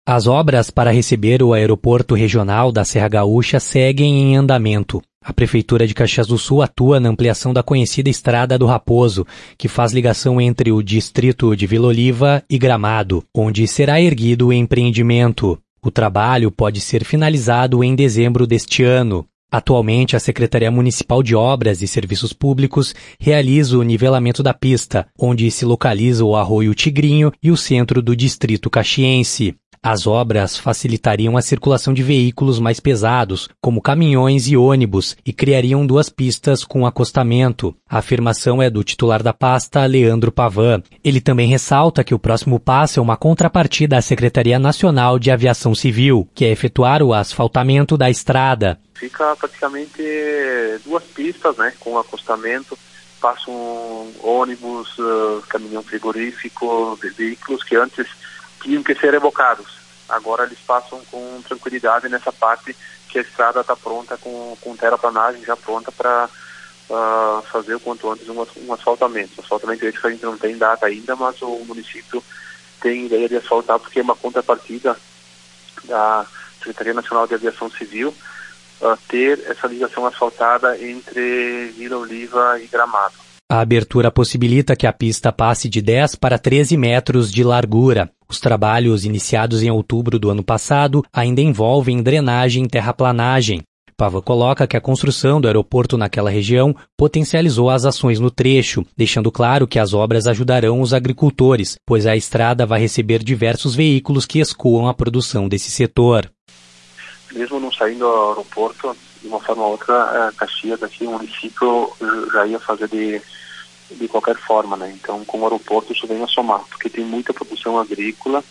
As obras para receber o aeroporto regional da Serra Gaúcha seguem em andamento. A Prefeitura de Caxias do Sul atua na ampliação da conhecida Estrada do Raposo, que faz ligação entre o distrito de Vila Oliva e Gramado, onde será erguido o empreendimento. O trabalho pode ser finalizado em dezembro deste ano. Atualmente, a Secretaria Municipal de Obras e Serviços Públicos realiza o nivelamento da pista, onde se localiza o Arroio Tigrinho e o centro do distrito caxiense. As obras facilitariam a circulação de veículos mais pesados, como caminhões e ônibus, e criariam 2 pistas com acostamento. A afirmação é do titular da pasta, Leandro Pavan. Ele também ressalta que o próximo passo é uma contrapartida à Secretaria Nacional de Aviação Civil, que é efetuar o asfaltamento da estrada. Fica praticamente 2 pistas, né, com acostamento. Passam ônibus, caminhão frigorífico, veículos que antes tinham que ser revocados. Agora eles passam com tranquilidade nessa parte que a estrada está pronta, com terraplanagem já pronta para fazer o quanto antes um asfaltamento. O asfaltamento esse que a gente não tem data ainda, mas o município tem ideia de asfaltar porque é uma contrapartida da Secretaria Nacional de Aviação Civil ter essa ligação asfaltada entre Vila Oliva e Gramado. A abertura possibilita que a pista passe de 10 para 13 metros de largura. Os trabalhos iniciados em outubro do ano passado ainda envolvem drenagem e terraplanagem. Pavan coloca que a construção do aeroporto naquela região potencializou as ações no trecho, deixando claro que as obras ajudarão os agricultores, pois a estrada vai receber diversos veículos que escoam a produção desse setor. Mesmo não saindo do aeroporto, de uma forma ou outra, Caxias, aqui o município já ia fazer de qualquer forma, né? Então, com o aeroporto isso vem a somar, porque tem muita produção agrícola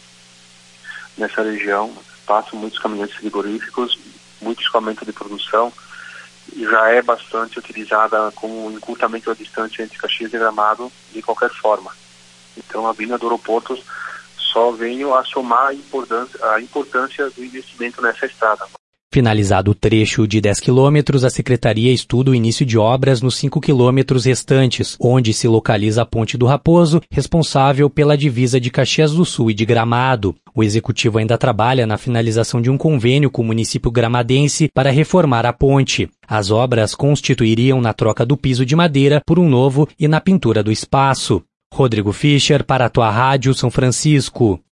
nessa região, passam muitos caminhões frigoríficos, muito escoamento de produção, e já é bastante utilizada como encurtamento da distância entre Caxias e Gramado de qualquer forma. Então, a vinda do aeroporto só veio a somar a importância do investimento nessa estrada. Finalizado o trecho de 10 quilômetros, a Secretaria estuda o início de obras nos 5 quilômetros restantes, onde se localiza a Ponte do Raposo, responsável pela divisa de Caxias do Sul e de Gramado. O Executivo ainda trabalha na finalização de um convênio com o município gramadense para reformar a ponte. As obras constituiriam na troca do piso de madeira por um novo e na pintura do espaço. Rodrigo Fischer, para a Tua Rádio São Francisco.